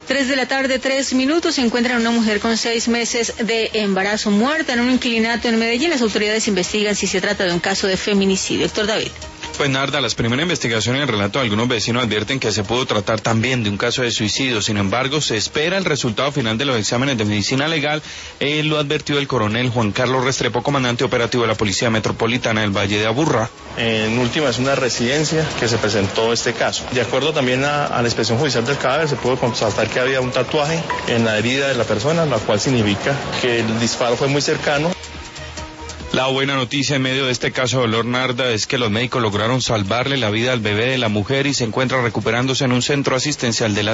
3 de la tarde, 3 minutos, se encuentra una mujer con 6 meses de embarazo muerta en un inquilinato en Medellín. Las autoridades investigan si se trata de un caso de feminicidio. Héctor David. Pues Narda, las primeras investigaciones y el relato de algunos vecinos advierten que se pudo tratar también de un caso de suicidio. Sin embargo, se espera el resultado final de los exámenes de medicina legal. Lo advirtió el coronel Juan Carlos Restrepo, comandante operativo de la Policía Metropolitana del Valle de Aburrá. En última es una residencia que se presentó este caso. De acuerdo también a la inspección judicial del cadáver, se pudo constatar que había un tatuaje en la herida de la persona, lo cual significa que el disparo fue muy cercano. La buena noticia en medio de este caso de dolor, Narda, es que los médicos lograron salvarle la vida al bebé de la mujer y se encuentra recuperándose en un centro asistencial de la